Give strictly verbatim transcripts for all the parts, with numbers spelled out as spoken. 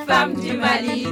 femmes du Mali.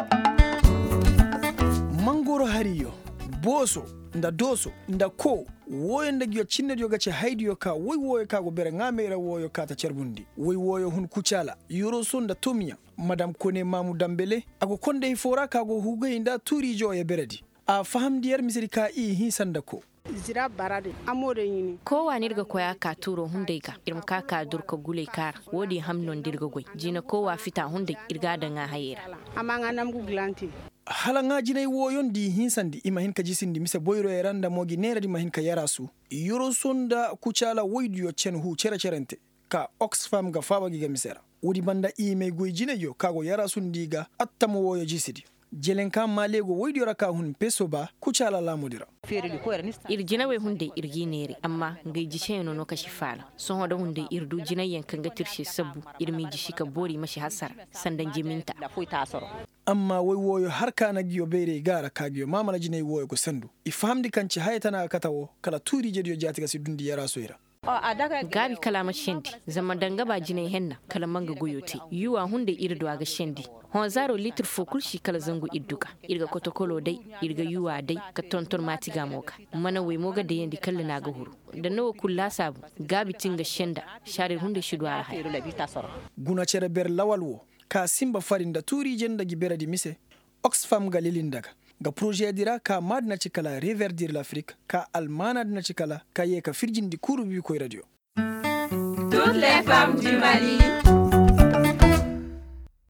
Mangoro hariyo, boso, nda doso, nda ko, woyo nda gyo chinne gyo gache haidiyo ka, woy woyo ka go bere ngamera woyo ka ta cherbundi, woy woyo hun kuchala, yoro son da tomiya, madam kone mamu dambele, ago konde hifora ka go hugo inda turi jo ya beredi. A faham diyar misiri ka i hisan da ko. Zira barade amore yini ko wani dirga koya ka turo hunde ka irin ka ka durka gule kar wodi hamnon dirga goy jina ko wa fita hunde irga da nga hayera amanga namgu glanti hala nga jinay woyon di hinsandi ima hin ka jisindi mise boyro e randa mogi nera di mahin ka yarasu yoro sonda kuchala woydiyo chen hu chere cherente ka Oxfam ga fawa giga misera wodi banda ime goy jinayo kago yarasu ndiga attamo woyo jisidi jelen kam malego woydiyo raka hun peso ba kuchala la modira irjina we hunde irgi neri amma ngai jishe no no kashi fala so hodo hunde irdu jinayen kanga tirshi sabu irmi jishika bori mashi hasar sandan jiminta amma woy woyo har kana giyo bere gara kagiyo mamala jinay woyo go sandu ifamdi kanci haytana katawo kala turi jediyo jatiga si dundi yara soira gabi kalama shendi zama danga ba jinay henna kala manga goyote yuwa hunde irdo aga shendi hon zaro litre fo kulshi kala zango idduka irga kotokolo dai irga yuwa dai ka tonton matiga moka mana we moga de yendi kala naga huru da nawa kulla sabu gabi tinga shenda share hunde shidwara hay guna cere ber lawalwo ka simba farinda turi jenda giberadi mise Oxfam ga lilindaga ga projet dira ka madna cikala reverdir l'Afrique ka almana dina cikala ka ye ka firjindi kuru bi koy radio. Toutes les femmes du Mali